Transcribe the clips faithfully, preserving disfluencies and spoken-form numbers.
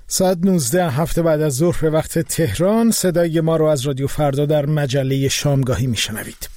ساعت نوزده هفته بعد از ظهر به وقت تهران صدای ما رو از رادیو فردا در مجله شامگاهی میشنوید.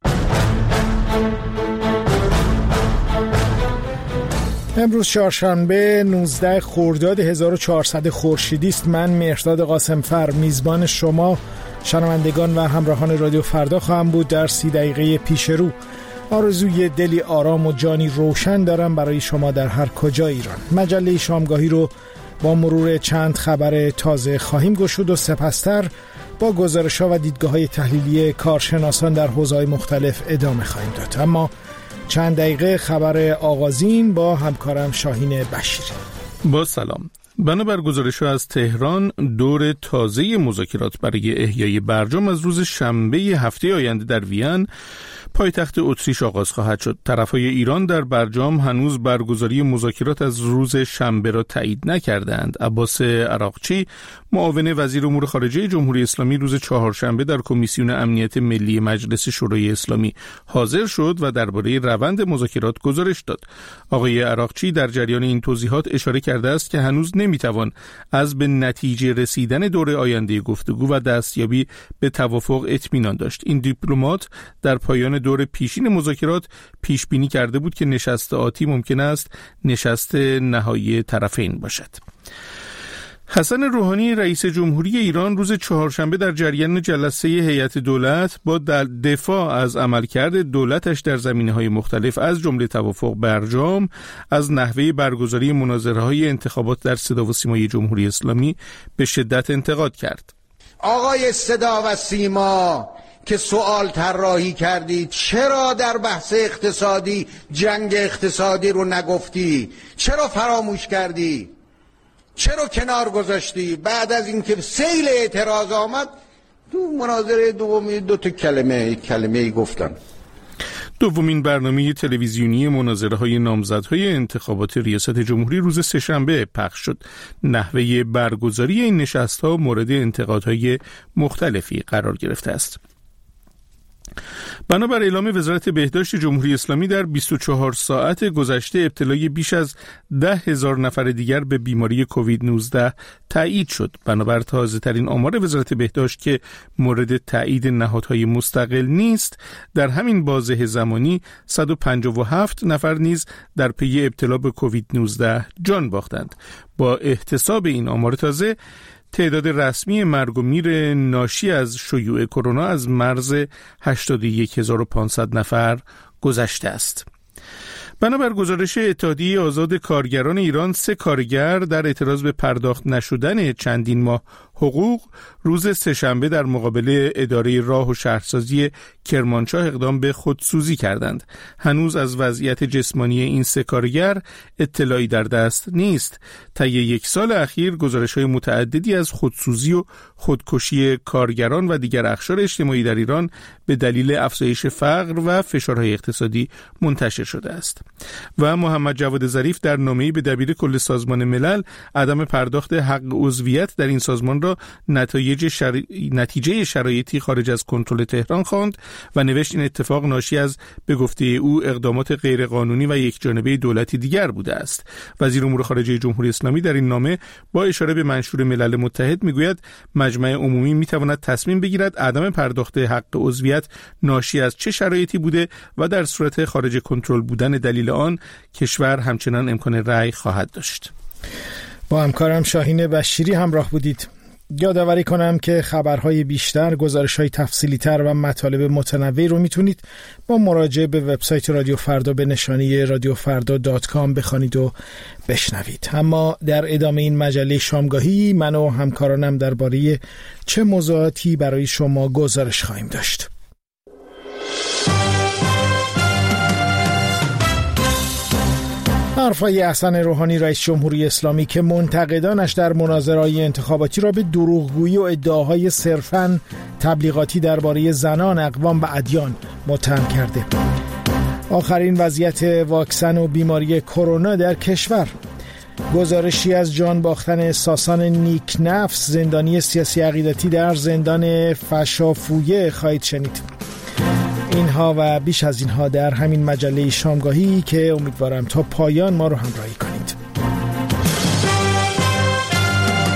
امروز چهارشنبه نوزده خرداد هزار و چهارصد خورشیدی است. من مهرداد قاسمفر میزبان شما شنوندگان و همراهان رادیو فردا خواهم بود. در سی دقیقه پیش رو آرزوی دلی آرام و جانی روشن دارم برای شما در هر کجا ایران. مجله شامگاهی رو با مرور چند خبر تازه خواهیم گشود و سپستر با گزارش‌ها و دیدگاه‌های تحلیلی کارشناسان در حوزه‌های مختلف ادامه خواهیم داد. اما چند دقیقه خبر آغازین با همکارم شاهین بشیری. با سلام. بنابر گزارش‌ها از تهران، دور تازه مذاکرات برای احیای برجام از روز شنبه هفته آینده در وین پایتخت اتریش آغاز خواهد شد. طرفهای ایران در برجام هنوز برگزاری مذاکرات از روز شنبه را تایید نکردند. عباس عراقچی، معاون وزیر امور خارجه جمهوری اسلامی، روز چهارشنبه در کمیسیون امنیت ملی مجلس شورای اسلامی حاضر شد و درباره روند مذاکرات گزارش داد. آقای عراقچی در جریان این توضیحات اشاره کرده است که هنوز نمیتوان از به نتیجه رسیدن دوره آینده گفتگو و دستیابی به توافق اطمینان داشت. این دیپلمات در پایان دور پیشین مذاکرات پیش بینی کرده بود که نشست آتی ممکن است نشست نهایی طرفین باشد. حسن روحانی رئیس جمهوری ایران روز چهارشنبه در جریان جلسه هیئت دولت با دفاع از عملکرد دولتش در زمینه‌های مختلف از جمله توافق برجام از نحوه برگزاری مناظره‌های انتخابات در صدا و سیمای جمهوری اسلامی به شدت انتقاد کرد. آقای صدا و سیما که سوال طراحی کردی، چرا در بحث اقتصادی جنگ اقتصادی رو نگفتی؟ چرا فراموش کردی؟ چرا کنار گذاشتی؟ بعد از اینکه سیل اعتراض آمد تو مناظره دومی دو تا کلمه کلمه گفتن. دومین برنامه تلویزیونی مناظره‌های نامزدهای انتخابات ریاست جمهوری روز سه‌شنبه پخش شد. نحوه برگزاری این نشست‌ها مورد انتقادهای مختلفی قرار گرفته است. بنابر اعلام وزارت بهداشت جمهوری اسلامی در بیست و چهار ساعت گذشته ابتلای بیش از ده هزار نفر دیگر به بیماری کووید نوزده تایید شد. بنابر تازه ترین آمار وزارت بهداشت که مورد تایید نهادهای مستقل نیست، در همین بازه زمانی صد و پنجاه و هفت نفر نیز در پی ابتلا به کووید نوزده جان باختند. با احتساب این آمار تازه، تعداد رسمی مرگ و میر ناشی از شیوع کرونا از مرز هشتاد و یک هزار و پانصد نفر گذشته است. بنابر گزارش اتحادیه آزاد کارگران ایران، سه کارگر در اعتراض به پرداخت نشدن چندین ماه حقوق روز سه‌شنبه در مقابل اداره راه و شهرسازی کرمانشاه اقدام به خودسوزی کردند. هنوز از وضعیت جسمانی این سه کارگر اطلاعی در دست نیست. طی یک سال اخیر گزارش‌های متعددی از خودسوزی و خودکشی کارگران و دیگر اقشار اجتماعی در ایران به دلیل افزایش فقر و فشارهای اقتصادی منتشر شده است. و محمد جواد ظریف در نامه‌ای به دبیر کل سازمان ملل عدم پرداخت حق عضویت در این سازمان را نتایج شر... نتیجه شرایطی خارج از کنترل تهران خواند و نوشت این اتفاق ناشی از به گفته او اقدامات غیرقانونی و یکجانبه دولتی دیگر بوده است. وزیر امور خارجه جمهوری اسلامی در این نامه با اشاره به منشور ملل متحد میگوید مجمع عمومی میتواند تصمیم بگیرد عدم پرداخت حق عضویت ناشی از چه شرایطی بوده و در صورت خارج کنترل بودن دلیل آن کشور همچنان امکان رأی خواهد داشت. با همکارم شاهین بشیری همراه بودید. یادآوری کنم که خبرهای بیشتر، گزارش‌های تفصیلی‌تر و مطالب متنوعی رو میتونید با مراجعه به وبسایت رادیو فردا به نشانی رادیو فردا دات کام بخوانید و بشنوید. اما در ادامه این مجله شامگاهی من و همکارانم درباره چه موضوعاتی برای شما گزارش خواهیم داشت. حرفای حسن روحانی رئیس جمهوری اسلامی که منتقدانش در مناظره‌های انتخاباتی را به دروغگویی و ادعاهای صرفاً تبلیغاتی درباره زنان، اقوام و ادیان متهم کرده. آخرین وضعیت واکسن و بیماری کرونا در کشور. گزارشی از جان باختن ساسان نیک نفس، زندانی سیاسی عقیدتی در زندان فشافویه خواهید شنید. اینها و بیش از اینها در همین مجله شامگاهی که امیدوارم تا پایان ما رو همراهی کنید.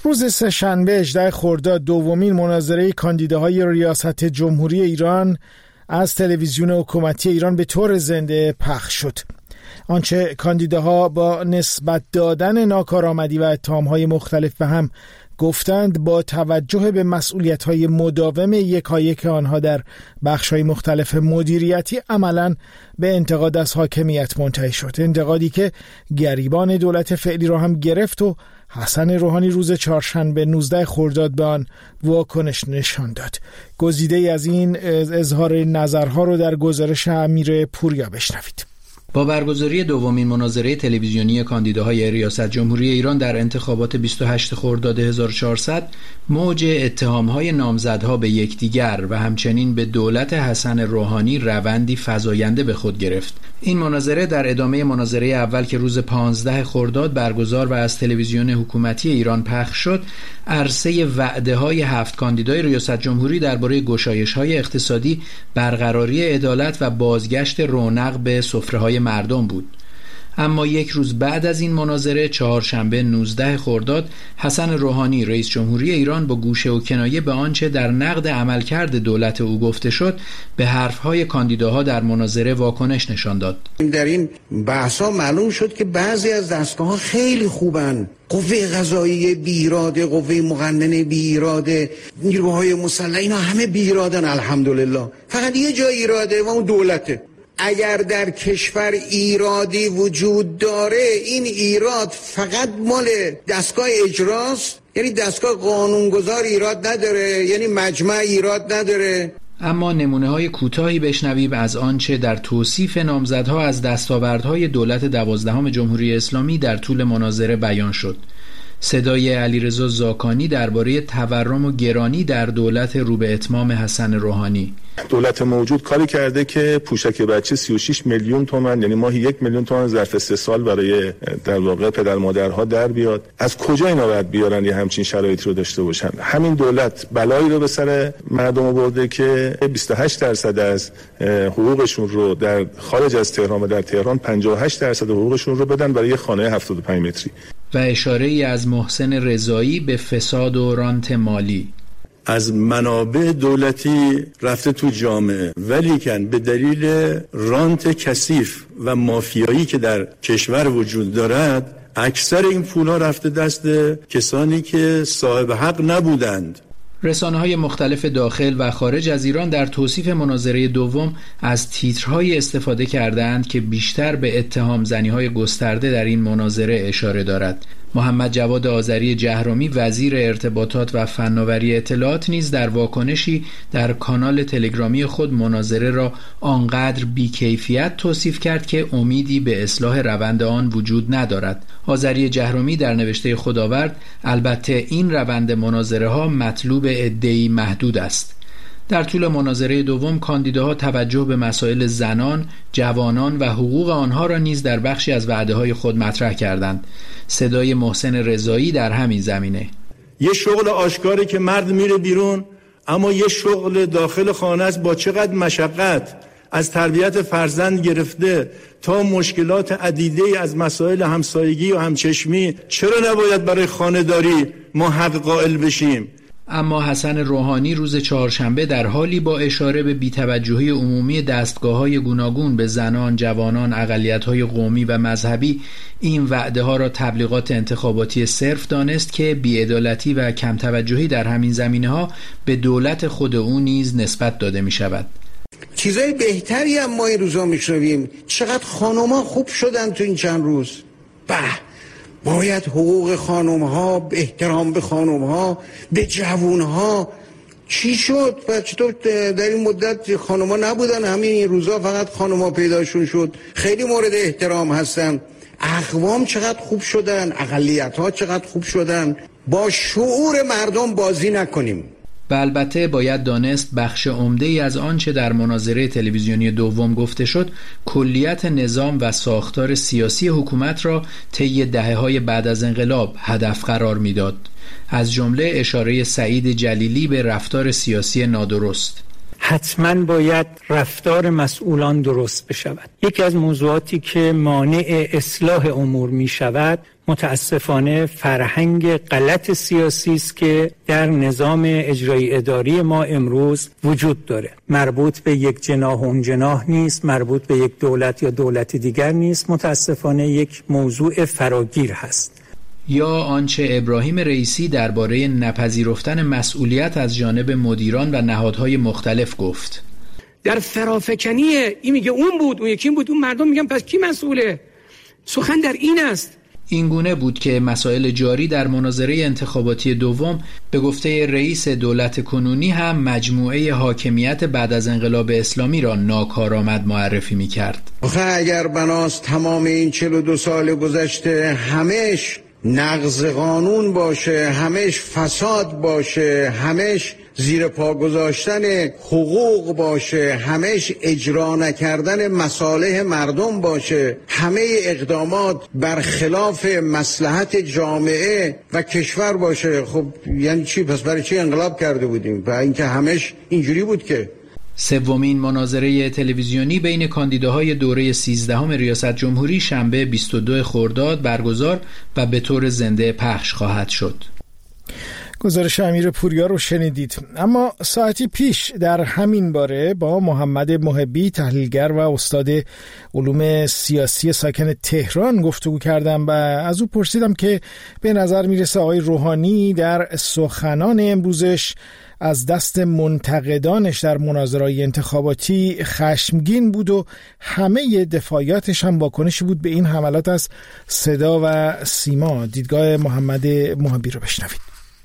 روز سه‌شنبه هجدهم خرداد دومین مناظره کاندیداهای ریاست جمهوری ایران از تلویزیون حکومتی ایران به طور زنده پخش شد. آنچه کاندیداها با نسبت دادن ناکارآمدی و اتهام‌های مختلف به هم گفتند با توجه به مسئولیت‌های مداوم یکایک آنها در بخش‌های مختلف مدیریتی عملاً به انتقاد از حاکمیت منتهی شد. انتقادی که گریبان دولت فعلی را هم گرفت و حسن روحانی روز چهارشنبه نوزدهم خرداد به آن واکنش نشان داد. گزیده‌ای از این اظهار نظرها رو در گزارش امیر پوریا بشنوید. با برگزاری دومین مناظره تلویزیونی کاندیداهای ریاست جمهوری ایران در انتخابات بیست و هشتم خرداد هزار و چهارصد موج اتهام‌های نامزدها به یکدیگر و همچنین به دولت حسن روحانی روندی فزاینده به خود گرفت. این مناظره در ادامه مناظره اول که روز پانزدهم خرداد برگزار و از تلویزیون حکومتی ایران پخش شد، عرصه وعده‌های هفت کاندیدای ریاست جمهوری درباره گشایش‌های اقتصادی، برقراری عدالت و بازگشت رونق به سفره‌های مردم بود. اما یک روز بعد از این مناظره، چهارشنبه نوزدهم خرداد، حسن روحانی رئیس جمهوری ایران با گوشه و کنایه به آنچه در نقد عملکرد دولت او گفته شد، به حرفهای کاندیداها در مناظره واکنش نشان داد. در این بحثا معلوم شد که بعضی از دستگاه‌ها خیلی خوبن. قوه قضاییه بیراده، قوه مقننه بیراده، نیروهای مسلح، اینا همه بیرادن الحمدلله. فقط یه جای ایراده و اون دولته. اگر در کشور ایرادی وجود داره، این ایراد فقط مال دستگاه اجراست، یعنی دستگاه قانونگذار ایراد نداره، یعنی مجمع ایراد نداره. اما نمونه‌های کوتاهی بشنویم از آنچه در توصیف نامزدها از دستاوردهای دولت دوازدهم جمهوری اسلامی در طول مناظره بیان شد. صدای علیرضا زاکانی درباره تورم و گرانی در دولت رو به اتمام حسن روحانی. دولت موجود کاری کرده که پوشک بچه سی و شش میلیون تومان، یعنی ماهی یک میلیون تومان ظرف سه سال برای در واقع پدر مادرها در بیاد. از کجا اینا باید بیارن یه همچین شرایطی رو داشته باشن؟ همین دولت بلایی رو به سر مردم آورده که بیست و هشت درصد از حقوقشون رو در خارج از تهران و در تهران پنجاه و هشت درصد حقوقشون رو بدن برای خانه هفتاد و پنج متری. و اشاره ای از محسن رضایی به فساد و رانت مالی. از منابع دولتی رفته تو جامعه، ولیکن به دلیل رانت کثیف و مافیایی که در کشور وجود دارد، اکثر این پولها رفته دست کسانی که صاحب حق نبودند. رسانه‌های مختلف داخل و خارج از ایران در توصیف مناظره دوم از تیترهای استفاده کردند که بیشتر به اتهام زنی‌های گسترده در این مناظره اشاره دارد. محمد جواد آذری جهرمی وزیر ارتباطات و فناوری اطلاعات نیز در واکنشی در کانال تلگرامی خود مناظره را آنقدر بی‌کیفیت توصیف کرد که امیدی به اصلاح روند آن وجود ندارد. آذری جهرمی در نوشته خود آورد: البته این روند مناظره ها مطلوب عده‌ای محدود است. در طول مناظره دوم کاندیداها توجه به مسائل زنان، جوانان و حقوق آنها را نیز در بخشی از وعده‌های خود مطرح کردند. صدای محسن رضایی در همین زمینه: یه شغل آشکاری که مرد میره بیرون، اما یه شغل داخل خانه است با چقدر مشقت، از تربیت فرزند گرفته تا مشکلات عدیده از مسائل همسایگی و همچشمی، چرا نباید برای خانه‌داری ما حق قائل بشیم؟ اما حسن روحانی روز چهارشنبه در حالی با اشاره به بی‌توجهی عمومی دستگاه‌های گوناگون به زنان، جوانان، اقلیت‌های قومی و مذهبی این وعده‌ها را تبلیغات انتخاباتی صرف دانست که بی‌عدالتی و کم توجهی در همین زمینه‌ها به دولت خود او نیز نسبت داده می‌شود. چیزای بهتری هم ما این روزا میشنویم. چقدر خانوما خوب شدن تو این چند روز. به باید حقوق خانم ها، احترام به خانم ها، به جوون ها. چی شد؟ و چطور در این مدت خانم ها نبودن؟ همین این روزا فقط خانم ها پیداشون شد. خیلی مورد احترام هستن. اقوام چقدر خوب شدن، اقلیت ها چقدر خوب شدن. با شعور مردم بازی نکنیم. و البته باید دانست بخش عمده‌ای از آنچه در مناظره تلویزیونی دوم گفته شد کلیت نظام و ساختار سیاسی حکومت را طی دهه‌های بعد از انقلاب هدف قرار می‌داد. از جمله اشاره سعید جلیلی به رفتار سیاسی نادرست. حتما باید رفتار مسئولان درست بشود. یکی از موضوعاتی که مانع اصلاح امور می شود متاسفانه فرهنگ غلط سیاسی است که در نظام اجرایی اداری ما امروز وجود داره. مربوط به یک جناح و اون جناح نیست، مربوط به یک دولت یا دولت دیگر نیست، متاسفانه یک موضوع فراگیر هست. یا آنچه ابراهیم رئیسی درباره نپذیرفتن مسئولیت از جانب مدیران و نهادهای مختلف گفت. در فرافکنی این میگه اون بود، اون یکی بود، اون مردم میگن پس کی مسئوله؟ سخن در این است. این گونه بود که مسائل جاری در مناظره انتخاباتی دوم به گفته رئیس دولت کنونی هم مجموعه حاکمیت بعد از انقلاب اسلامی را ناکارآمد معرفی می‌کرد. آخه اگر بناست تمام این چهل و دو سال گذشته همش نقض قانون باشه، همش فساد باشه، همش زیر پا گذاشتن حقوق باشه، همش اجرا نکردن مصالح مردم باشه، همه اقدامات برخلاف مصلحت جامعه و کشور باشه، خب یعنی چی؟ پس برای چی انقلاب کرده بودیم؟ و اینکه همش اینجوری بود که سومین مناظره تلویزیونی بین کاندیداهای دوره سیزدهم ریاست جمهوری شنبه بیست و دو خرداد برگزار و به طور زنده پخش خواهد شد. گزارش امیر پوریا رو شنیدید. اما ساعتی پیش در همین باره با محمد محبی تحلیلگر و استاد علوم سیاسی ساکن تهران گفتگو کردم و از او پرسیدم که به نظر میرسه آقای روحانی در سخنان امروزش از دست منتقدانش در مناظرهای انتخاباتی خشمگین بود و همه دفاعیاتش هم واکنشی بود به این حملات از صدا و سیما. دیدگاه محمد محبی رو بشنوید.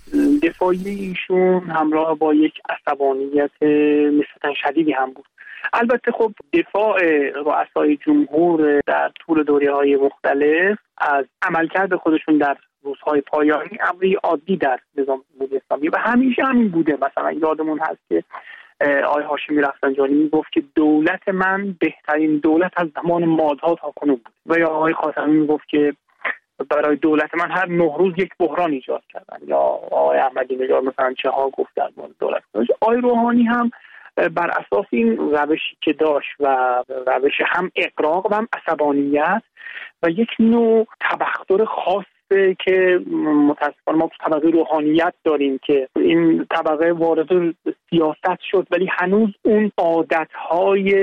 دفاعی ایشون همراه با یک عصبانیت نسبتاً شدیدی هم بود. البته خب دفاع رؤسای جمهور در طول دوره‌های مختلف از عملکرد خودشون در روزهای پایانی امری عادی در نظام جمهوری اسلامی و همیشه همین بوده. مثلا یادمون هست که آقای هاشمی رفسنجانی میگفت که دولت من بهترین دولت از زمان مادها تاکنون بود و یا آقای خاتمی میگفت که برای دولت من هر نوروز یک بحران ایجاد کردن، یا آقای احمدی نژاد مثلا چه ها گفت در مورد دولت. آقای روحانی هم بر اساس این روشی که داشت و روش هم اغراق و هم عصبانیت و یک نوع تبختر خاص که متاسفانه ما تو طبقه روحانیت داریم که این طبقه وارد سیاست شد ولی هنوز اون عادتهای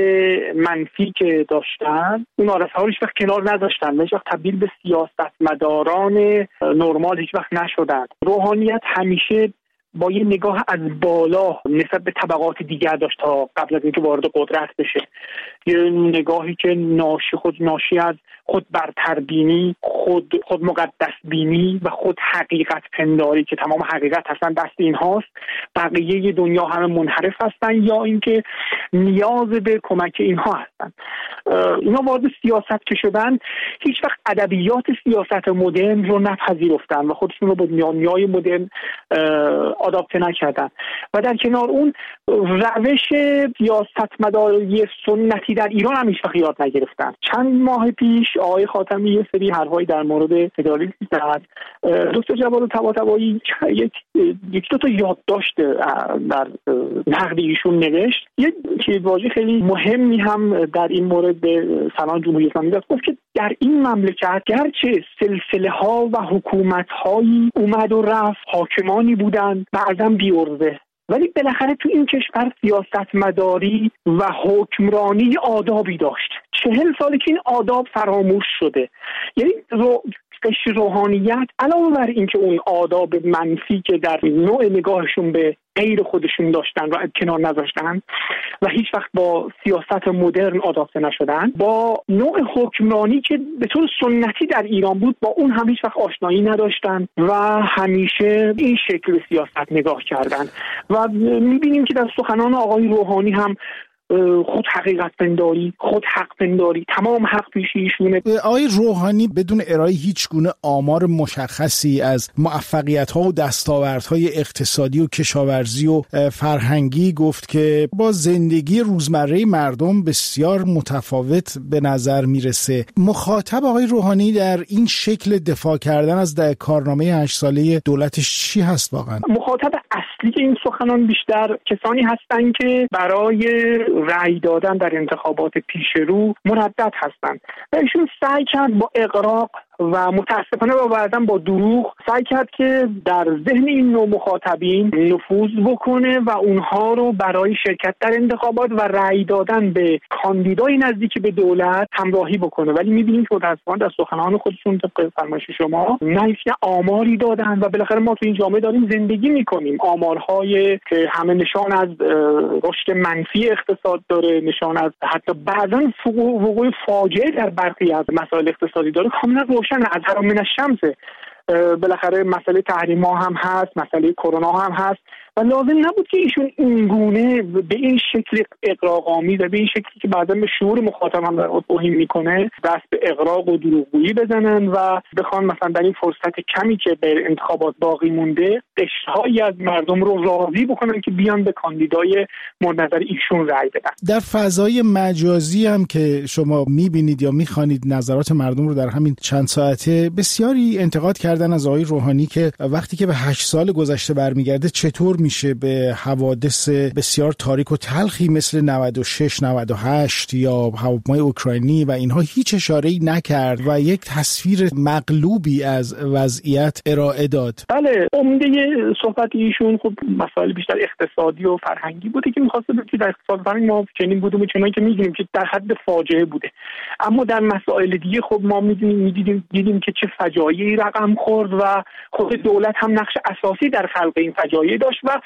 منفی که داشتن اون عادتها رو هیچ وقت کنار نذاشتن، هیچ وقت تبدیل به سیاستمداران نرمال هیچ وقت نشدن. روحانیت همیشه با یه نگاه از بالا نسبت به طبقات دیگر داشت تا قبل از اینکه وارد قدرت بشه، یه نگاهی که ناشی خود ناشی از خود برتربینی، خود خود مقدس بینی و خود حقیقت پنداری که تمام حقیقت هستن دست اینهاست، بقیه دنیا همه منحرف هستن یا اینکه نیاز به کمک اینها هستن. اینا وارد سیاست که شدن هیچ وقت ادبیات سیاست مدرن رو نپذیرفتن و خودشون رو با دنیای مدرن آداپته نکردن و در کنار اون روش سیاستمداری سنتی در ایران هم هیچ وقت یاد نگرفتن. چند ماه پیش آقای خاتمی یه سری حرفایی در مورد فدرالیسم زد. دکتر جواد طباطبایی یک یک دو تا یادداشت در نقد ایشون نوشت. یک واژه خیلی مهمی هم در این مورد به سنان جمهوری اسلامی داد، گفت که در این مملکت گرچه سلسله ها و حکومت هایی اومد و رفت، حاکمانی بودن بعضا بی‌عرضه، ولی بالاخره تو این کشور سیاستمداری و حکمرانی آدابی داشت. چهل ساله که این آداب فراموش شده. یعنی رو قشر روحانیت علاوه بر اینکه اون آداب منفی که در نوع نگاهشون به غیر خودشون داشتن و کنار نذاشتن و هیچ وقت با سیاست مدرن آداپته نشدن، با نوع حکمرانی که به طور سنتی در ایران بود با اون هم هیچ وقت آشنایی نداشتن و همیشه این شکل سیاست نگاه کردن و میبینیم که در سخنان آقای روحانی هم خود حقیقت پنداری، خود حق پنداری، تمام حق پیش ایشونه. آقای روحانی بدون ارائه هیچ گونه آمار مشخصی از موفقیت‌ها و دستاوردهای اقتصادی و کشاورزی و فرهنگی گفت که با زندگی روزمره مردم بسیار متفاوت به نظر میرسه. مخاطب آقای روحانی در این شکل دفاع کردن از کارنامه هشت ساله دولتش چی هست واقعا؟ مخاطب اصلی اصلی این سخنان بیشتر کسانی هستند که برای رأی دادن در انتخابات پیش رو مردد هستند و ایشون سعی کرد با اغراق و متاسفانه با بعضا با دروغ سعی کرد که در ذهن این نوع مخاطبین نفوذ بکنه و اونها رو برای شرکت در انتخابات و رأی دادن به کاندیدای نزدیک به دولت همراهی بکنه. ولی می‌بینیم که متأسفانه در سخنان خودشون طبق فرمایش شما نه آماری دادن و بالاخره ما تو این جامعه داریم زندگی می‌کنیم. آمارهای که همه نشان از رشد منفی اقتصاد داره، نشان از حتی بعضا وقوع فاجعه در برخی از مسائل اقتصادی داره، کاملا روشن از هر من الشمس. بالاخره مسئله تحریم ها هم هست، مسئله کرونا هم هست و لازم نبود که ایشون اینگونه به این شکل اغراق‌آمیز و به این شکلی که بعضا به شعور مخاطب هم در توهین میکنه دست به اغراق و دروغگویی بزنن و بخوان مثلا در این فرصت کمی که به انتخابات باقی مونده قشرهایی از مردم رو راضی بکنن که بیان به کاندیدای مورد نظر ایشون رأی بدن. در فضای مجازی هم که شما میبینید یا میخوانید نظرات مردم رو در همین چند ساعته، بسیاری انتقاد کردن از آقای روحانی که وقتی که به هشت سال گذشته برمیگرده چطور میشه به حوادث بسیار تاریک و تلخی مثل نود و شش نود و هشت یا هواپیمای اوکراینی و اینها هیچ اشاره‌ای نکرد و یک تصویر مغلوبی از وضعیت ارائه داد. بله، عمده صحبت ایشون خب مسائل بیشتر اقتصادی و فرهنگی بوده که می‌خواسته بگه در اقتصاد فرهنگ ما چنین بودیم و چنانی که می‌دونیم که در حد فاجعه بوده، اما در مسائل دیگه خب ما می‌دونیم می‌دیدیم دیدیم که چه فجایعی رقم خورد و خود دولت هم نقش اساسی در خلق این فجایع داشت و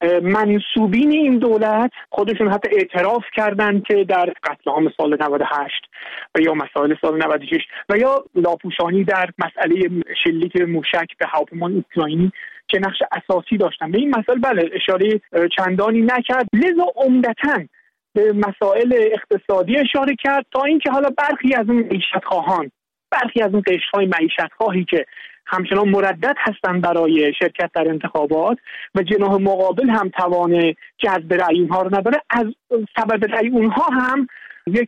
منسوبین این دولت خودشون حتی اعتراف کردند که در قتل عام سال نود و هشت و یا مسائل سال نود و شش و یا لاپوشانی در مسئله شلیک موشک به هواپیمای اوکراینی که نقش اساسی داشتن. به این مسائل بله اشاره چندانی نکرد، لذا عمدتاً به مسائل اقتصادی اشاره کرد تا اینکه حالا برخی از اون معیشت خواهان برخی از اون قشرهای معیشت خواهی که همچنان مردد هستن برای شرکت در انتخابات و جناح مقابل هم توان جذب رأی اونها رو نداره، از سبب رأی اونها هم یک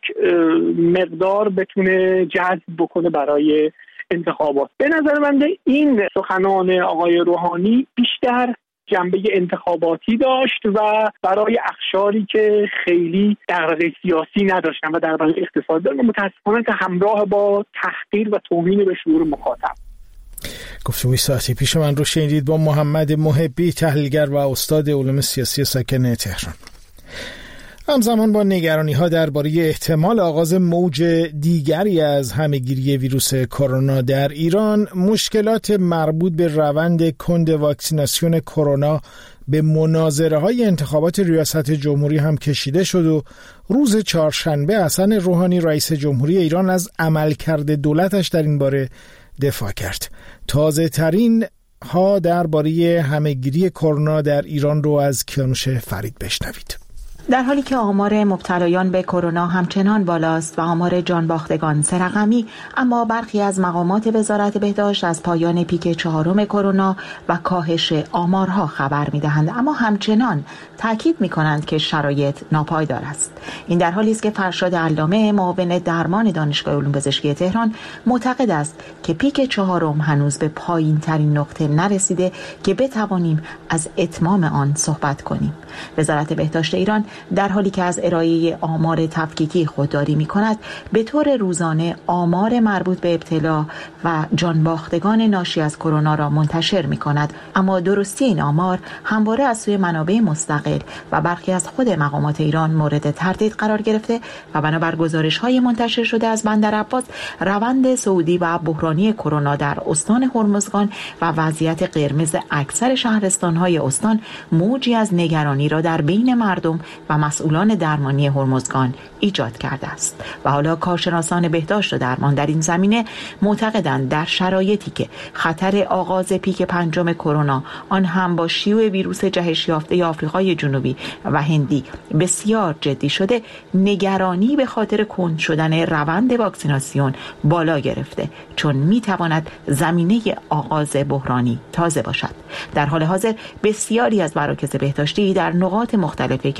مقدار بتونه جذب بکنه برای انتخابات. به نظر من این سخنان آقای روحانی بیشتر جنبه انتخاباتی داشت و برای اقشاری که خیلی دغدغه سیاسی نداشتن و دغدغه اقتصادی دارن، متاسفانه که همراه با تحقیر و توهین به شعور مخاطب. گفتگوی ساعتی پیش من رو شنیدید با محمد محبی، تحلیلگر و استاد علوم سیاسی ساکن تهران. همزمان با نگرانی‌ها درباره احتمال آغاز موج دیگری از همه‌گیری ویروس کرونا در ایران، مشکلات مربوط به روند کند واکسیناسیون کرونا به مناظره‌های انتخابات ریاست جمهوری هم کشیده شد و روز چهارشنبه حسن روحانی رئیس جمهوری ایران از عملکرد دولتش در این باره دفاع کرد. تازه ترین ها درباره همه‌گیری کرونا در ایران رو از کیانوش فرید بشنوید. در حالی که آمار مبتلایان به کرونا همچنان بالاست و آمار جانباختگان سه رقمی، اما برخی از مقامات وزارت بهداشت از پایان پیک چهارم کرونا و کاهش آمارها خبر می‌دهند، اما همچنان تاکید می‌کنند که شرایط ناپایدار است. این در حالی است که فرشاد علامه، معاون درمان دانشگاه علوم پزشکی تهران، معتقد است که پیک چهارم هنوز به پایین‌ترین نقطه نرسیده که بتوانیم از اتمام آن صحبت کنیم. وزارت بهداشت ایران در حالی که از ارائه آمار تفکیکی خودداری می کند، به طور روزانه آمار مربوط به ابتلا و جانباختگان ناشی از کرونا را منتشر می کند، اما درستی این آمار همواره از سوی منابع مستقل و برخی از خود مقامات ایران مورد تردید قرار گرفته و بنابر گزارش‌های منتشر شده از بندر عباس، روند صعودی و بحرانی کرونا در استان هرمزگان و وضعیت قرمز اکثر شهرستان‌های استان موجی از نگرانی را در بین مردم و مسئولان درمانی هرمزگان ایجاد کرده است و حالا کارشناسان بهداشت و درمان در این زمینه معتقدند در شرایطی که خطر آغاز پیک پنجم کرونا، آن هم با شیوع ویروس جهش یافته آفریقای جنوبی و هندی بسیار جدی شده، نگرانی به خاطر کند شدن روند واکسیناسیون بالا گرفته، چون میتواند زمینه آغاز بحرانی تازه باشد. در حال حاضر بسیاری از مراکز بهداشتی در نقاط مختلف کشور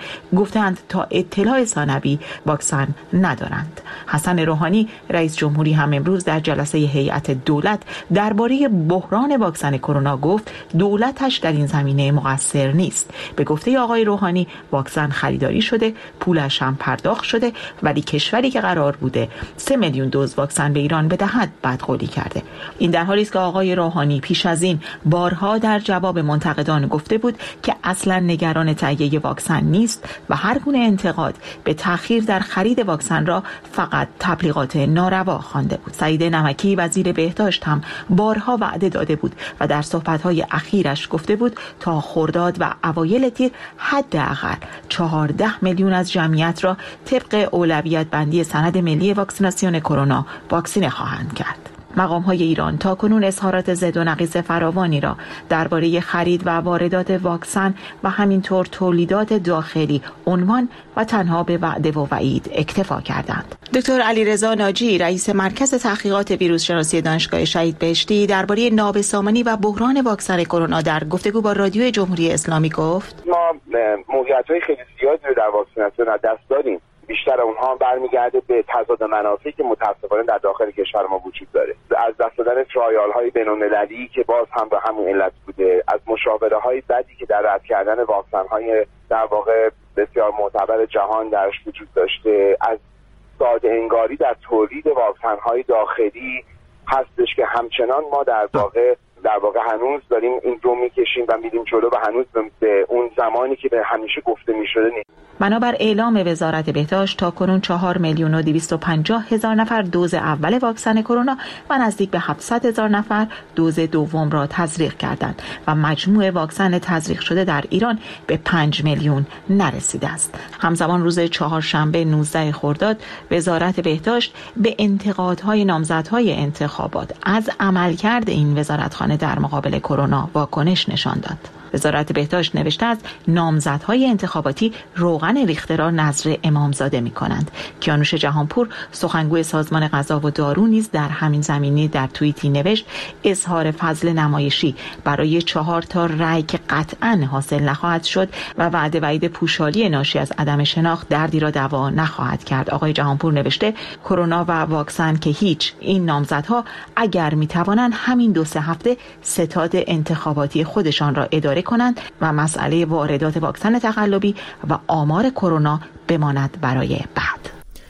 گفتند تا اطلاع ثانوی واکسن ندارند. حسن روحانی رئیس جمهوری هم امروز در جلسه هیئت دولت درباره بحران واکسن کرونا گفت دولتش در این زمینه مقصر نیست. به گفته آقای روحانی واکسن خریداری شده، پولش هم پرداخت شده، ولی کشوری که قرار بوده سه میلیون دوز واکسن به ایران بدهد بدقولی کرده. این در حالی است که آقای روحانی پیش از این بارها در جواب منتقدان گفته بود که اصلا نگران تهیه واکسن نیست و هر گونه انتقاد به تأخیر در خرید واکسن را فقط تبلیغات ناروا خوانده بود. سعید نمکی وزیر بهداشت هم بارها وعده داده بود و در صحبت‌های اخیرش گفته بود تا خرداد و اوایل تیر حداقل چهارده میلیون از جمعیت را طبق اولویت بندی سند ملی واکسیناسیون کرونا واکسینه خواهند کرد. مقام‌های ایران تاکنون اظهارات ضد و نقیض فراوانی را درباره خرید و واردات واکسن و همینطور تولیدات داخلی عنوان و تنها به وعده و وعید اکتفا کردند. دکتر علیرضا ناجی رئیس مرکز تحقیقات ویروس شناسی دانشگاه شهید بهشتی درباره نابسامانی و بحران واکسن کرونا در گفتگو با رادیو جمهوری اسلامی گفت: ما موقعیت‌های خیلی زیادی رو در واکسیناسیون از دست دادیم. بیشتر اونها برمیگرده به تضاد منافعی که متاسفانه در داخل کشور ما وجود داره. از دست دادن ترایال های بین‌المللی که باز هم به همون علت بوده، از مشاوره های بدی که در رد کردن واکسن های در واقع بسیار معتبر جهان درش وجود داشته، از ساده انگاری در تولید واکسن های داخلی هستش که همچنان ما در واقع در واقع هنوز داریم این رو میکشیم و میریم جلو و هنوز به اون زمانی که به همیشه گفته میشده نیست. بنابر اعلام وزارت بهداشت تاکنون چهار میلیون و دویست و پنجاه هزار نفر دوز اول واکسن کرونا و نزدیک به هفتصد هزار نفر دوز دوم را تزریق کردند و مجموع واکسن تزریق شده در ایران به پنج میلیون نرسیده است. همزمان روز چهارشنبه نوزده خرداد وزارت بهداشت به انتقادهای نامزدهای انتخابات از عملکرد این وزارتخانه در مقابل کرونا واکنش نشان داد. وزارت بهداشت نوشته است نامزدهای انتخاباتی روغن ریخته را نذر امامزاده می کنند. کیانوش جهانپور سخنگوی سازمان غذا و دارو نیز در همین زمینه در توییتی نوشت اظهار فضل نمایشی برای چهار تا رأی که قطعاً حاصل نخواهد شد و وعده وعید پوشالی ناشی از عدم شناخت دردی را دوا نخواهد کرد. آقای جهانپور نوشته کرونا و واکسن که هیچ، این نامزدها اگر می توانند همین دو سه هفته ستاد انتخاباتی خودشان را اداره کنند و مسئله واردات واکسن تقلبی و آمار کرونا بماند برای بعد.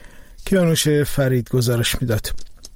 کیانوش فرید گزارش میداد.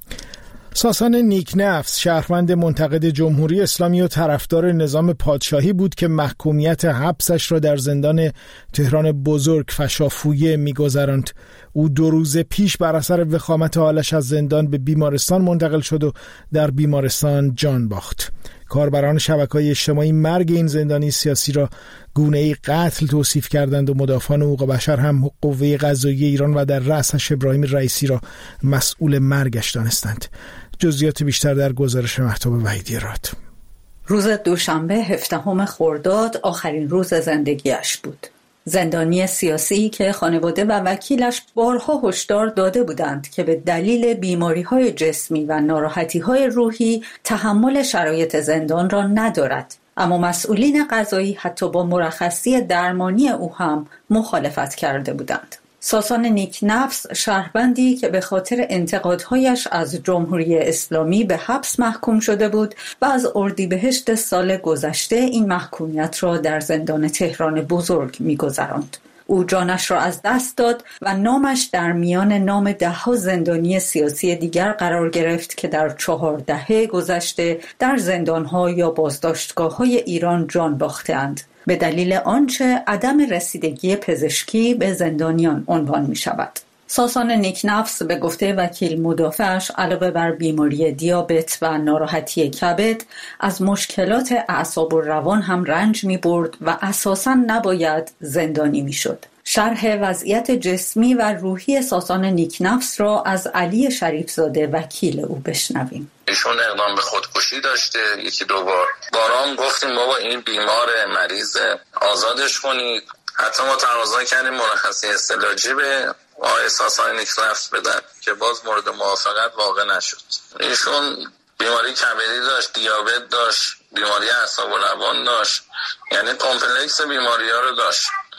ساسان نیکنفس شهروند منتقد جمهوری اسلامی و طرفدار نظام پادشاهی بود که محکومیت حبسش را در زندان تهران بزرگ فشافویه می‌گذراند. او دو روز پیش بر اثر وخامت حالش از زندان به بیمارستان منتقل شد و در بیمارستان جان باخت. کاربران شبکه‌های اجتماعی مرگ این زندانی سیاسی را گونه‌ای قتل توصیف کردند و مدافعان حقوق بشر هم قوه قضاییه ایران و در رأسش ابراهیم رئیسی را مسئول مرگش دانستند. جزئیات بیشتر در گزارش مهتاب وحیدی راد. روز دوشنبه هفدهم خرداد آخرین روز زندگیش بود. زندانی سیاسی که خانواده و وکیلش بارها هشدار داده بودند که به دلیل بیماری‌های جسمی و ناراحتی‌های روحی تحمل شرایط زندان را ندارد. اما مسئولین قضایی حتی با مرخصی درمانی او هم مخالفت کرده بودند. ساسان نیکنفس شهروندی که به خاطر انتقادهایش از جمهوری اسلامی به حبس محکوم شده بود و از اردیبهشت سال گذشته این محکومیت را در زندان تهران بزرگ می‌گذراند. او جانش را از دست داد و نامش در میان نام ده‌ها زندانی سیاسی دیگر قرار گرفت که در چهار دهه گذشته در زندان‌ها یا بازداشتگاه‌های ایران جان باخته‌اند. به دلیل آنچه عدم رسیدگی پزشکی به زندانیان عنوان می شود. ساسان نیکنفس به گفته وکیل مدافعش علاوه بر بیماری دیابت و ناراحتی کبد از مشکلات اعصاب و روان هم رنج می برد و اساساً نباید زندانی می شد. شرح وضعیت جسمی و روحی ساسان نیکنفس را از علی شریفزاده وکیل او بشنویم. ایشون اقدام به خودکشی داشته یکی دو بار. بارام گفتیم بابا این بیمار مریض آزادش کنید. حتی ما تقاضا کردیم مرخصی استعلاجی به آقای ساسان نیکنفس بدن که باز مورد موافقت واقع نشد. ایشون بیماری کبدی داشت، دیابت داشت، بیماری اعصاب و روان داشت، یعنی کمپلکس بیماری‌ها رو داشت.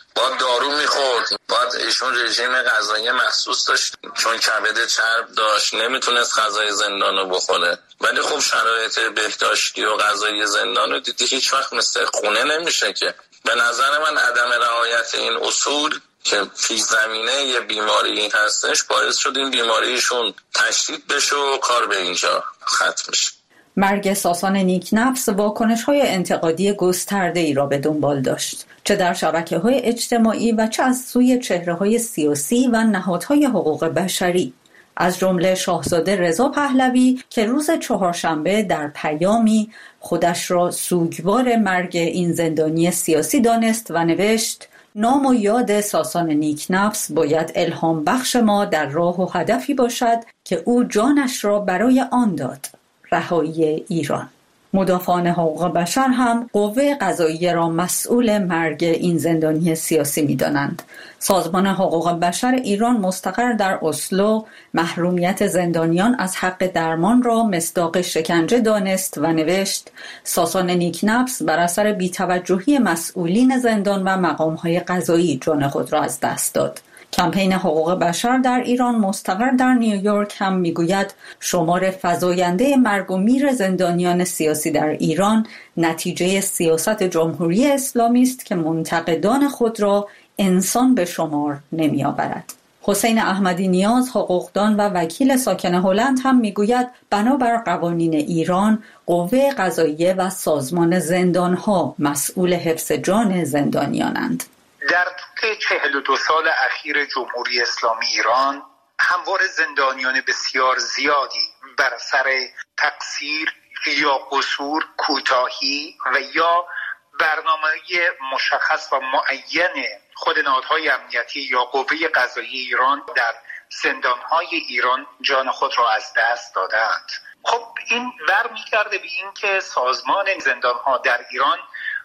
باید دارو میخورد، باید ایشون رژیم غذایی مخصوص داشت چون کبد چرب داشت، نمیتونست غذای زندان رو بخوره. ولی خب شرایط بهداشتی و غذایی زندان رو دیدی هیچ وقت مثل خونه نمیشه که. به نظر من عدم رعایت این اصول که پیش زمینه یه بیماری هستش باعث شد این بیماریشون تشدید بشه و کار به اینجا ختم شه. مرگ ساسان نیکنفس واکنش‌های انتقادی گسترده‌ای را به دنبال داشت، چه در شبکه‌های اجتماعی و چه از سوی چهره‌های سیاسی و نهادهای حقوق بشری، از جمله شاهزاده رضا پهلوی که روز چهارشنبه در پیامی خودش را سوگوار مرگ این زندانی سیاسی دانست و نوشت: نام و یاد ساسان نیکنفس باید الهام بخش ما در راه و هدفی باشد که او جانش را برای آن داد، رهایی ایران. مدافعان حقوق بشر هم قوه قضاییه را مسئول مرگ این زندانی سیاسی می‌دانند. سازمان حقوق بشر ایران مستقر در اسلو محرومیت زندانیان از حق درمان را مصداق شکنجه دانست و نوشت: ساسان نیکنفس بر اثر بی‌توجهی مسئولین زندان و مقام‌های قضایی جان خود را از دست داد. کمپین حقوق بشر در ایران مستقر در نیویورک هم میگوید شمار فزاینده مرگ و میر زندانیان سیاسی در ایران نتیجه سیاست جمهوری اسلامی است که منتقدان خود را انسان به شمار نمی‌آورد. حسین احمدی نیاز، حقوقدان و وکیل ساکن هلند هم میگوید بنابر قوانین ایران قوه قضاییه و سازمان زندانها مسئول حفظ جان زندانیانند. در طول چهل و دو سال اخیر جمهوری اسلامی ایران همواره زندانیان بسیار زیادی بر اثر تقصیر یا قصور، کوتاهی و یا برنامه مشخص و معین خود نهادهای امنیتی یا قوه قضاییه ایران در زندانهای ایران جان خود را از دست دادند. خب این برمیگرده به این که سازمان زندانها در ایران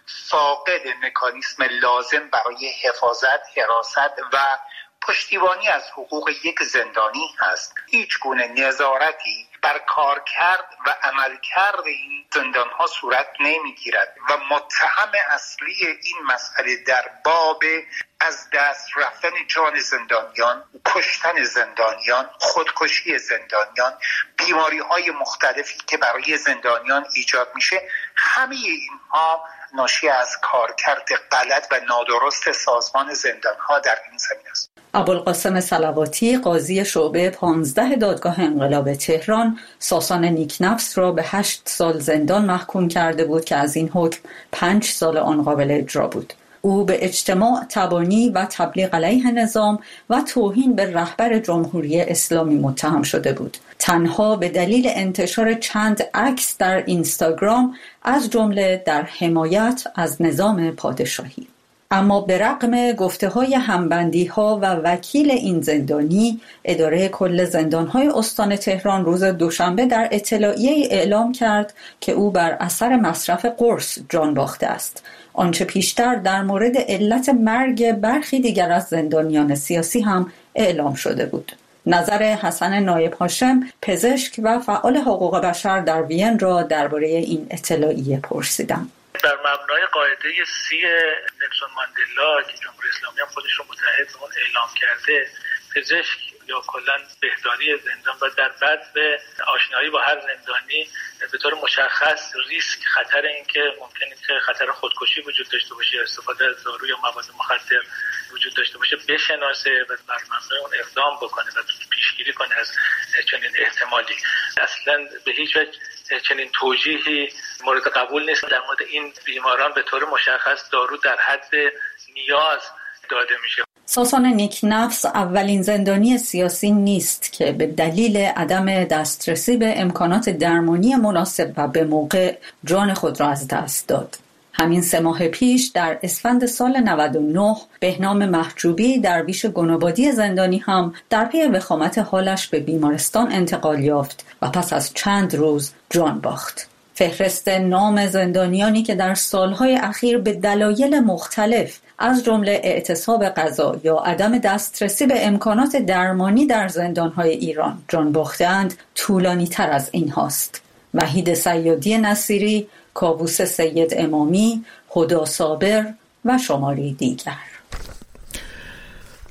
فاقد مکانیسم لازم برای حفاظت، حراست و پشتیبانی از حقوق یک زندانی هست. هیچ گونه نظارتی بر کارکرد و عملکرد این زندان‌ها صورت نمی‌گیرد و متهم اصلی این مسئله در باب از دست رفتن جان زندانیان، کشتن زندانیان، خودکشی زندانیان، بیماری‌های مختلفی که برای زندانیان ایجاد میشه، همه اینها ناشی از کارکرد غلط و نادرست سازمان زندان‌ها در این زمینه است. ابوالقاسم صلواتی، قاضی شعبه پانزده دادگاه انقلاب تهران، ساسان نیکنفس را به هشت سال زندان محکوم کرده بود که از این حکم پنج سال آن قابل اجرا بود. او به اجتماع، تبانی و تبلیغ علیه نظام و توهین به رهبر جمهوری اسلامی متهم شده بود، تنها به دلیل انتشار چند عکس در اینستاگرام، از جمله در حمایت از نظام پادشاهی. اما به رغم گفته‌های همبندی‌ها و وکیل این زندانی، اداره کل زندان‌های استان تهران روز دوشنبه در اطلاعیه‌ای اعلام کرد که او بر اثر مصرف قرص جان باخته است. آنچه پیشتر در مورد علت مرگ برخی دیگر از زندانیان سیاسی هم اعلام شده بود. نظر حسن نایب هاشم، پزشک و فعال حقوق بشر در وین را درباره این اطلاعیه پرسیدم. در مبنای قاعده سی نلسون ماندلا که جمهوری اسلامی هم خودش رو متحد به اون اعلام کرده، پزشک یا کلا بهداری زندان و در بعد به آشنایی با هر زندانی به طور مشخص ریسک خطر این که ممکنه که خطر خودکشی وجود داشته باشه یا استفاده از دارو یا مواد مخدر وجود داشته باشه بشناسه و بر مبنای اون اقدام بکنه و پیشگیری کنه از چنین احتمالی. اصلا به هیچ وجه چنین توجیهی مورد قبول نیست. در مورد این بیماران به طور مشخص دارو در حد نیاز داده میشه. ساسان نیکنفس اولین زندانی سیاسی نیست که به دلیل عدم دسترسی به امکانات درمانی مناسب و به موقع جان خود را از دست داد. همین سه ماه پیش در اسفند سال نود و نه بهنام محجوبی درویش گنابادی زندانی هم در پی وخامت حالش به بیمارستان انتقال یافت و پس از چند روز جان باخت. فهرست نام زندانیانی که در سالهای اخیر به دلایل مختلف از جمله اعتصاب غذا یا عدم دسترسی به امکانات درمانی در زندانهای ایران جان باخته‌اند طولانی تر از این هاست. وحید سیادی نصیری، کاووس سید امامی، هدا صابر و شماری دیگر.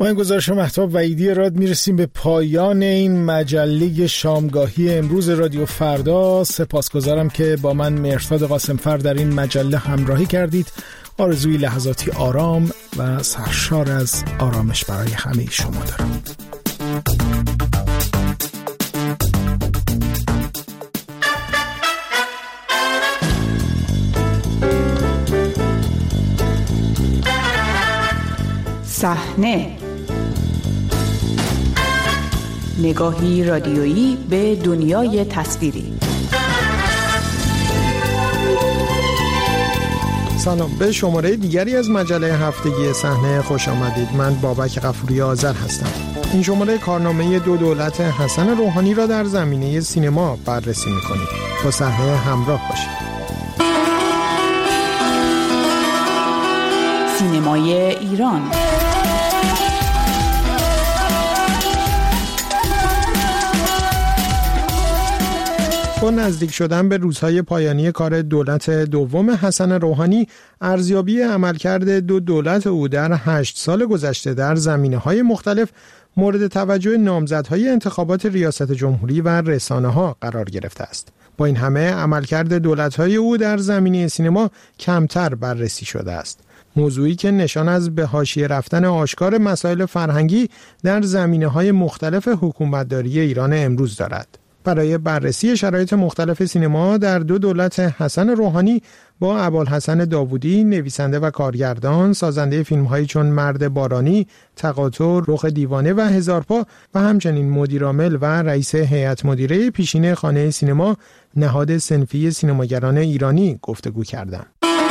با این گزارش مهتاب وحیدی راد میرسیم به پایان این مجله شامگاهی امروز رادیو فردا. سپاسگزارم که با من مهرداد قاسمفر در این مجله همراهی کردید. آرزوی لحظاتی آرام و سرشار از آرامش برای همه شما دارم. صحنه، نگاهی رادیویی به دنیای تصویری. سلام، به شماره دیگری از مجله هفتگی صحنه خوش آمدید. من بابک غفوری آذر هستم. این شماره کارنامه دو دولت حسن روحانی را در زمینه سینما بررسی می‌کنیم. با صحنه همراه باشید. سینمای ایران. با نزدیک شدن به روزهای پایانی کار دولت دوم حسن روحانی، ارزیابی عملکرد دو دولت او در هشت سال گذشته در زمینه‌های مختلف مورد توجه نامزدهای انتخابات ریاست جمهوری و رسانه‌ها قرار گرفته است. با این همه عملکرد دولت‌های او در زمینه سینما کمتر بررسی شده است. موضوعی که نشان از به حاشیه رفتن آشکار مسائل فرهنگی در زمینه‌های مختلف حکومتداری ایران امروز دارد. برای بررسی شرایط مختلف سینما در دو دولت حسن روحانی با ابوالحسن داوودی، نویسنده و کارگردان، سازنده فیلم‌هایی چون مرد بارانی، تقاطع، رخ دیوانه و هزارپا و همچنین مدیرعامل و رئیس هیئت مدیره پیشین خانه سینما، نهاد صنفی سینماگران ایرانی گفتگو کردم.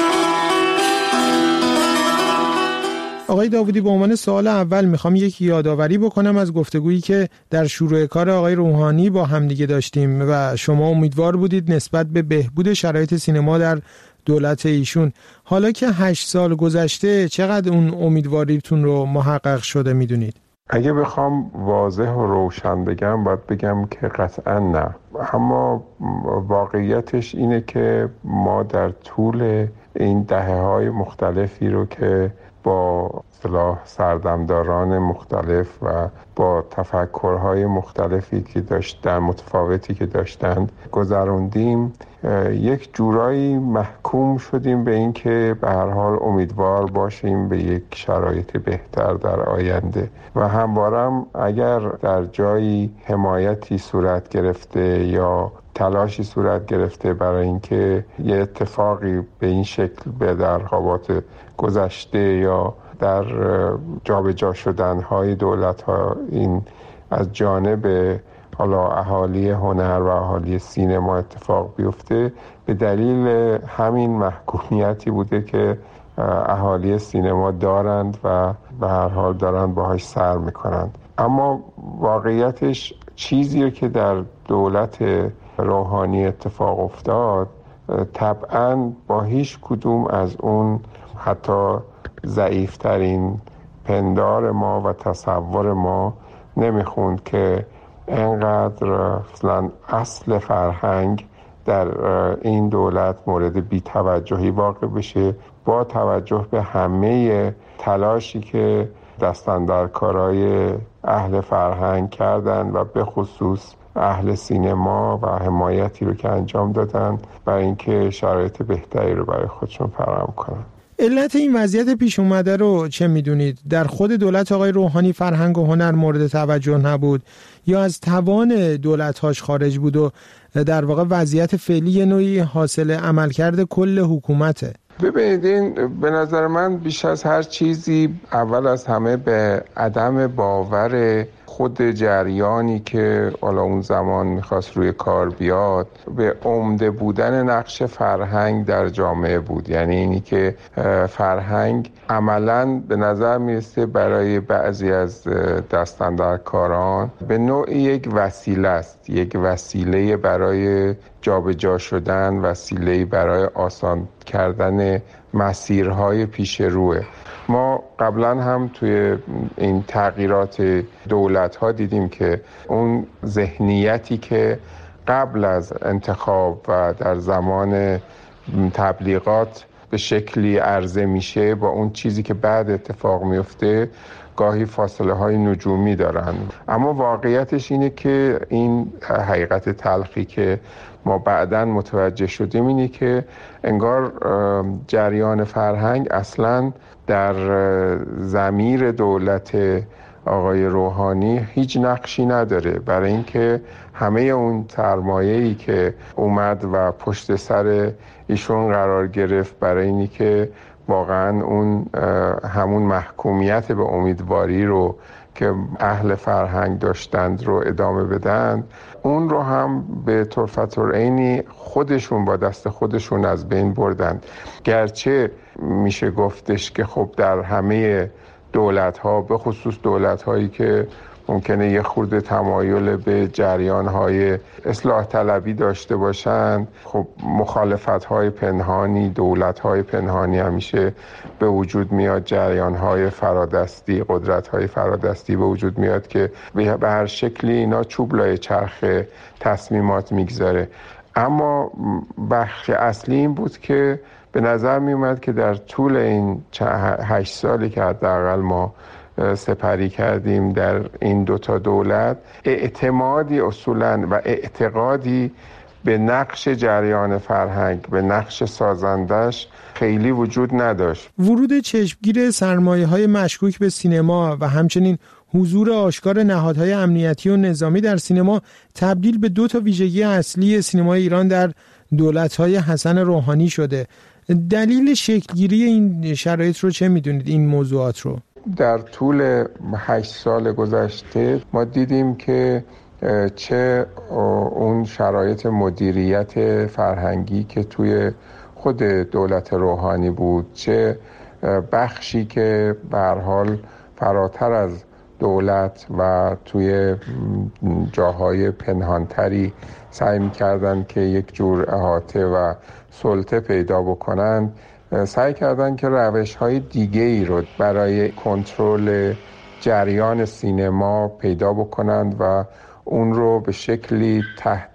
آقای داوودی، به عنوان سوال اول میخوام یک یادآوری بکنم از گفتگویی که در شروع کار آقای روحانی با همدیگه داشتیم و شما امیدوار بودید نسبت به بهبود شرایط سینما در دولت ایشون. حالا که هشت سال گذشته، چقدر اون امیدواریتون رو محقق شده میدونید؟ اگه بخوام واضح و روشن بگم باید بگم که قطعا نه، اما واقعیتش اینه که ما در طول این دهه‌های مختلفی رو که با اصطلاح سردمداران مختلف و با تفکرهای مختلفی که داشت در متفاوتی که داشتند گذروندیم، یک جورایی محکوم شدیم به این که به هر حال امیدوار باشیم به یک شرایط بهتر در آینده و هموارم اگر در جایی حمایتی صورت گرفته یا تلاشی صورت گرفته برای اینکه یه اتفاقی به این شکل به در انتخابات گذشته یا در جابجا شدن‌های دولت‌ها این از جانب حالا اهالی هنر و اهالی سینما اتفاق بیفته، به دلیل همین محکومیتی بوده که اهالی سینما دارند و به هر حال دارند باهاش سر میکنند. اما واقعیتش چیزی که در دولت روحانی اتفاق افتاد طبعاً با هیچ کدوم از اون حتی ضعیفترین پندار ما و تصور ما نمیخوند که اینقدر مثلا اصل فرهنگ در این دولت مورد بی‌توجهی واقع بشه، با توجه به همه تلاشی که دستاندرکارای اهل فرهنگ کردن و به خصوص اهل سینما و حمایتی رو که انجام دادن برای اینکه شرایط بهتری رو برای خودشون فراهم کنن. علت این وضعیت پیش اومده رو چه میدونید؟ در خود دولت آقای روحانی فرهنگ و هنر مورد توجه نبود یا از توان دولت‌هاش خارج بود و در واقع وضعیت فعلی نوعی حاصل عملکرد کل حکومته؟ ببینید، این به نظر من بیش از هر چیزی اول از همه به عدم باور خود جریانی که حالا اون زمان میخواست روی کار بیاد به عمده بودن نقش فرهنگ در جامعه بود. یعنی اینی که فرهنگ عملاً به نظر میرسه برای بعضی از دستاندرکاران به نوعی یک وسیله است، یک وسیله برای جابجا شدن، وسیله برای آسان کردن مسیرهای پیش روه. ما قبلا هم توی این تغییرات دولت ها دیدیم که اون ذهنیتی که قبل از انتخاب و در زمان تبلیغات به شکلی عرضه میشه با اون چیزی که بعد اتفاق میفته گاهی فاصله های نجومی دارن. اما واقعیتش اینه که این حقیقت تلخی که ما بعداً متوجه شدیم اینه که انگار جریان فرهنگ اصلاً در ضمیر دولت آقای روحانی هیچ نقشی نداره، برای اینکه همه اون سرمایه‌ای که اومد و پشت سر ایشون قرار گرفت برای اینی که واقعا اون همون محکومیت به امیدواری رو که اهل فرهنگ داشتند رو ادامه بدن، اون رو هم به طرفت العینی خودشون با دست خودشون از بین بردن. گرچه میشه گفتش که خب در همه دولت ها، به خصوص دولت هایی که ممکنه یه خورده تمایل به جریان های اصلاح طلبی داشته باشند، خب مخالفت های پنهانی، دولت های پنهانی همیشه به وجود میاد، جریان های فرادستی، قدرت های فرادستی به وجود میاد که به هر شکلی اینا چوب لای چرخ تصمیمات میگذاره. اما بخش اصلی این بود که به نظر می اومد که در طول این هشت سالی که حداقل ما سپری کردیم در این دوتا دولت، اعتمادی اصولاً و اعتقادی به نقش جریان فرهنگ، به نقش سازندش خیلی وجود نداشت. ورود چشمگیر سرمایه‌های مشکوک به سینما و همچنین حضور آشکار نهادهای امنیتی و نظامی در سینما تبدیل به دو تا ویژگی اصلی سینمای ایران در دولت‌های حسن روحانی شده. دلیل شکلگیری این شرایط رو چه میدونید، این موضوعات رو؟ در طول هشت سال گذشته ما دیدیم که چه اون شرایط مدیریت فرهنگی که توی خود دولت روحانی بود، چه بخشی که به هر حال فراتر از دولت و توی جاهای پنهانتری سعی می‌کردن که یک جور احاطه و سلطه پیدا بکنن، سعی کردن که روش‌های دیگه‌ای رو برای کنترل جریان سینما پیدا بکنند و اون رو به شکلی تحت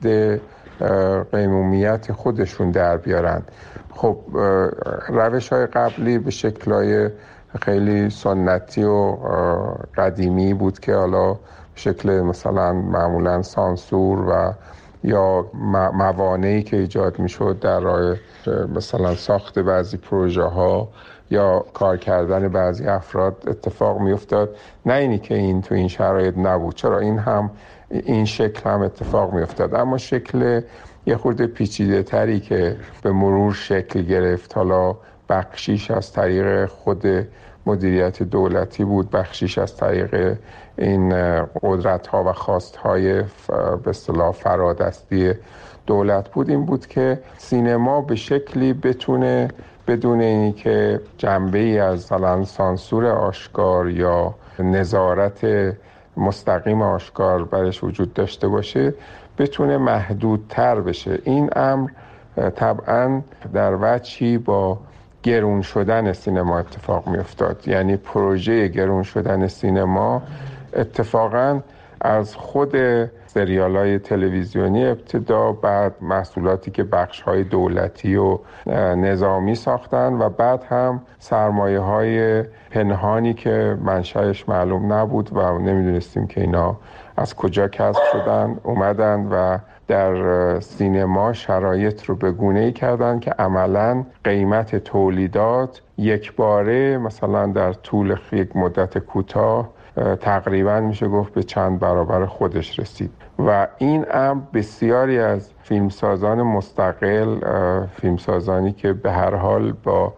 قیمومیت خودشون در بیارن. خب روش‌های قبلی به شکل‌های خیلی سنتی و قدیمی بود که حالا شکل مثلا معمولا سانسور و یا موانعی که ایجاد میشد در راه مثلا ساخت بعضی پروژه ها یا کار کردن بعضی افراد اتفاق میافتاد. نه اینی که این تو این شرایط نبود، چرا این هم این شکل هم اتفاق میافتاد، اما شکل یه خورده پیچیده تری که به مرور شکل گرفت، حالا بخشیش از طریق خود مدیریت دولتی بود، بخشیش از طریق این قدرت ها و خواست های به اصطلاح فرادستی دولت بود. این بود که سینما به شکلی بتونه بدون اینی که جنبه ای از مثلا سانسور آشکار یا نظارت مستقیم آشکار برش وجود داشته باشه، بتونه محدودتر بشه. این امر طبعاً در وجهی با گرون شدن سینما اتفاق می افتاد. یعنی پروژه گرون شدن سینما اتفاقاً از خود سریال‌های تلویزیونی ابتدا، بعد محصولاتی که بخش‌های دولتی و نظامی ساختن و بعد هم سرمایه‌های پنهانی که منشأش معلوم نبود و نمی‌دونستیم که اینا از کجا کسب شدن، اومدن و در سینما شرایط رو به گونه‌ای کردن که عملاً قیمت تولیدات یک باره مثلا در طول یک مدت کوتاه تقریباً میشه گفت به چند برابر خودش رسید و این امر بسیاری از فیلمسازان مستقل، فیلمسازانی که به هر حال با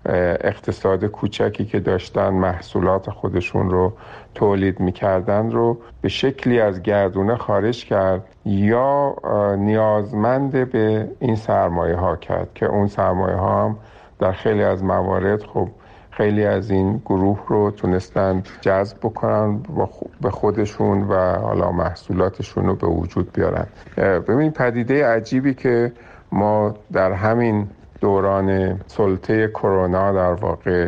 اقتصاد کوچکی که داشتن محصولات خودشون رو تولید میکردن رو به شکلی از گردونه خارج کرد یا نیازمند به این سرمایه ها کرد که اون سرمایه ها هم در خیلی از موارد خب خیلی از این گروه رو تونستن جذب بکنن به خودشون و حالا محصولاتشون رو به وجود بیارن. ببین پدیده عجیبی که ما در همین دوران سلطه کرونا در واقع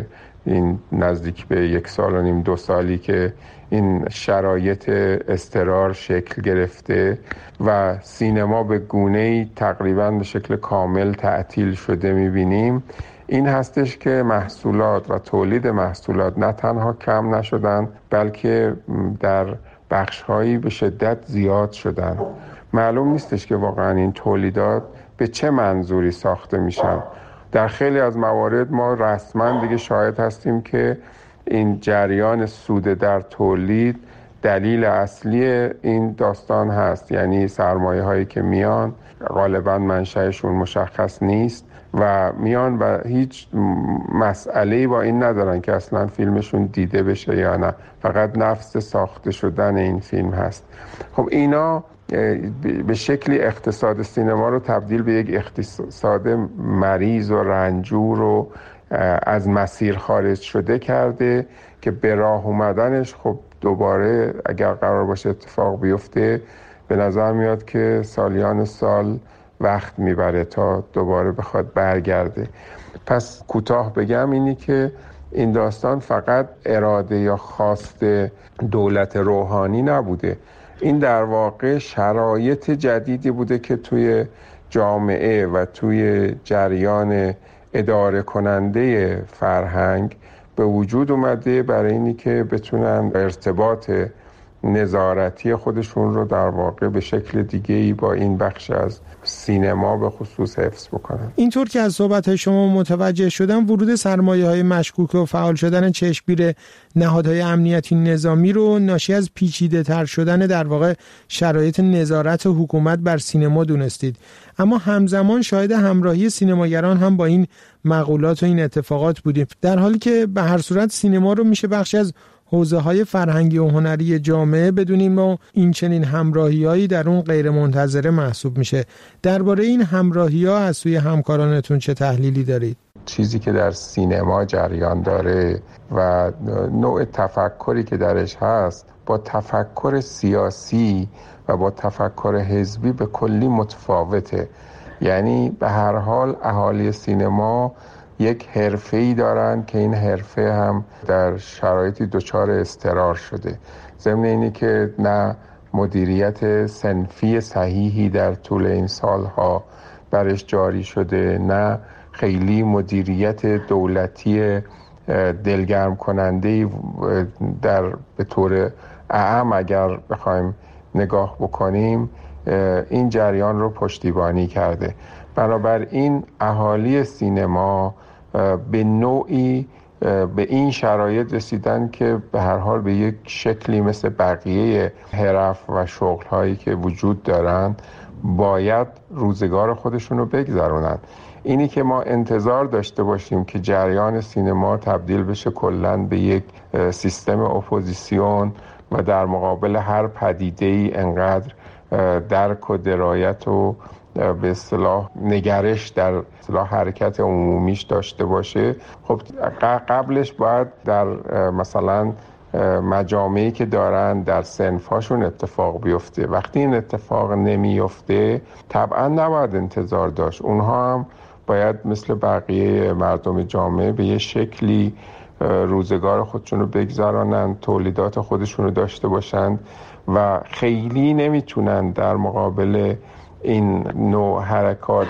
این نزدیک به یک سال و نیم دو سالی که این شرایط اضطرار شکل گرفته و سینما به گونه‌ای تقریباً به شکل کامل تعطیل شده می‌بینیم، این هستش که محصولات و تولید محصولات نه تنها کم نشدن بلکه در بخش‌هایی به شدت زیاد شدن. معلوم نیستش که واقعاً این تولیدات به چه منظوری ساخته میشن. در خیلی از موارد ما رسما دیگه شاهد هستیم که این جریان سود در تولید دلیل اصلی این داستان هست، یعنی سرمایه هایی که میان غالبا منشأشون مشخص نیست و میان و هیچ مسئله‌ای با این ندارن که اصلا فیلمشون دیده بشه یا نه، فقط نفس ساخته شدن این فیلم هست. خب اینا به شکلی اقتصاد سینما رو تبدیل به یک اقتصاد مریض و رنجور و از مسیر خارج شده کرده که به راه اومدنش خب دوباره اگر قرار باشه اتفاق بیفته به نظر میاد که سالیان سال وقت میبره تا دوباره بخواد برگرده. پس کوتاه بگم اینی که این داستان فقط اراده یا خواست دولت روحانی نبوده، این در واقع شرایط جدیدی بوده که توی جامعه و توی جریان اداره کننده فرهنگ به وجود اومده برای اینی که بتونن ارتباط نظارتی خودشون رو در واقع به شکل دیگه‌ای با این بخش از سینما به خصوص حفظ بکنن. اینطور که از صحبت‌های شما متوجه شدم، ورود سرمایه‌های مشکوک و فعال شدن چشمگیر نهادهای امنیتی نظامی رو ناشی از پیچیده‌تر شدن در واقع شرایط نظارت حکومت بر سینما دونستید، اما همزمان شاهد همراهی سینماگران هم با این مقولات و این اتفاقات بودیم، در حالی که به هر صورت سینما رو میشه بخشی از حوزه‌های فرهنگی و هنری جامعه بدونیم و این چنین همراهی‌هایی در اون غیر منتظره محسوب میشه. درباره این همراهی‌ها از سوی همکارانتون چه تحلیلی دارید؟ چیزی که در سینما جریان داره و نوع تفکری که درش هست با تفکر سیاسی و با تفکر حزبی به کلی متفاوته. یعنی به هر حال اهالی سینما یک حرفه‌ای دارن که این حرفه هم در شرایطی دچار اضطرار شده، ضمن اینی که نه مدیریت صنفی صحیحی در طول این سالها برش جاری شده، نه خیلی مدیریت دولتی دلگرم کننده در به طور اعم اگر بخوایم نگاه بکنیم این جریان رو پشتیبانی کرده. بنابراین اهالی سینما به نوعی به این شرایط رسیدن که به هر حال به یک شکلی مثل بقیه حرف و شغل‌هایی که وجود دارن باید روزگار خودشون رو بگذرونن. اینی که ما انتظار داشته باشیم که جریان سینما تبدیل بشه کلاً به یک سیستم اپوزیسیون و در مقابل هر پدیده‌ای انقدر درک و درایت و به اصطلاح نگرش در اصطلاح حرکت عمومیش داشته باشه، خب قبلش باید در مثلا مجامعی که دارن در صنفاشون اتفاق بیفته. وقتی این اتفاق نمیفته طبعا نباید انتظار داشت. اونها هم باید مثل بقیه مردم جامعه به یه شکلی روزگار خودشون رو بگذرانن، تولیدات خودشون رو داشته باشند و خیلی نمیتونن در مقابل این نوع حرکات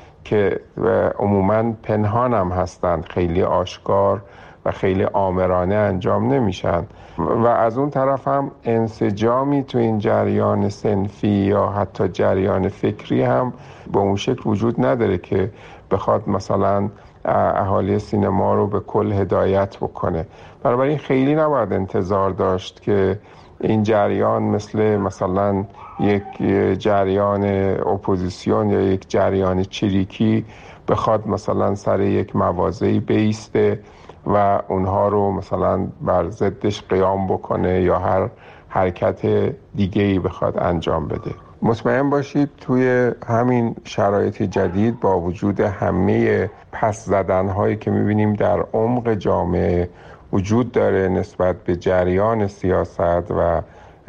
که عموماً پنهان هم هستند خیلی آشکار و خیلی آمرانه انجام نمیشن و از اون طرف هم انسجامی تو این جریان صنفی یا حتی جریان فکری هم به اون شکل وجود نداره که بخواد مثلا اهالی سینما رو به کل هدایت بکنه. بنابراین خیلی نباید انتظار داشت که این جریان مثل مثلا یک جریان اپوزیسیون یا یک جریان چریکی بخواد مثلا سر یک مواضعی بیسته و اونها رو مثلا بر ضدش قیام بکنه یا هر حرکت دیگه‌ای بخواد انجام بده. مطمئن باشید توی همین شرایط جدید با وجود همه پس زدن‌هایی که می‌بینیم در عمق جامعه وجود داره نسبت به جریان سیاست و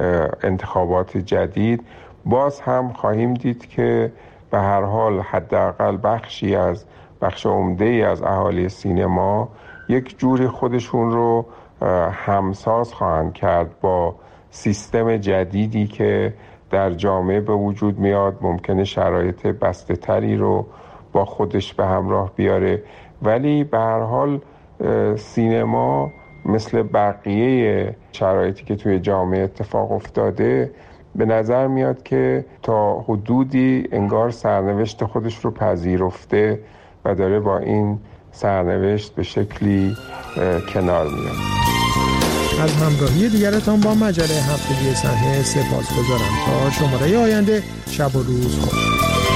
انتخابات جدید، باز هم خواهیم دید که به هر حال حداقل بخشی از بخش عمده‌ای از اهالی سینما یک جوری خودشون رو همساز خواهند کرد با سیستم جدیدی که در جامعه به وجود میاد. ممکنه شرایط بسته تری رو با خودش به همراه بیاره، ولی به هر حال سینما مثل بقیه شرایطی که توی جامعه اتفاق افتاده به نظر میاد که تا حدودی انگار سرنوشت خودش رو پذیرفته و داره با این سرنوشت به شکلی کنار میاد. از همراهی دیگرتان با مجله هفتگی صحنه سپاسگزارم. تا شماره آینده، شب و روز خوش.